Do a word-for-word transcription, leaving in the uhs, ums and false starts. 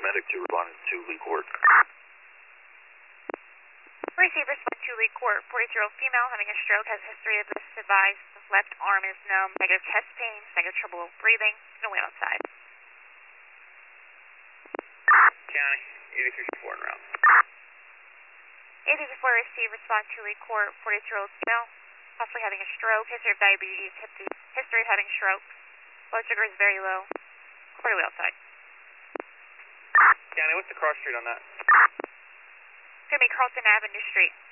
Medic two responding to Lee Court. Receive respond to Lee Court. forty-year-old female having a stroke, has a history of this device. Left arm is numb, negative chest pain, negative trouble breathing. No wait outside. County, eighty-three four en route. eighty-three four receive respond to Lee Court. forty-two-year-old female, possibly having a stroke, history of diabetes, history of having stroke. Blood sugar is very low. Clearly outside. County, what's the cross street on that? It's going to be Carlton Avenue Street.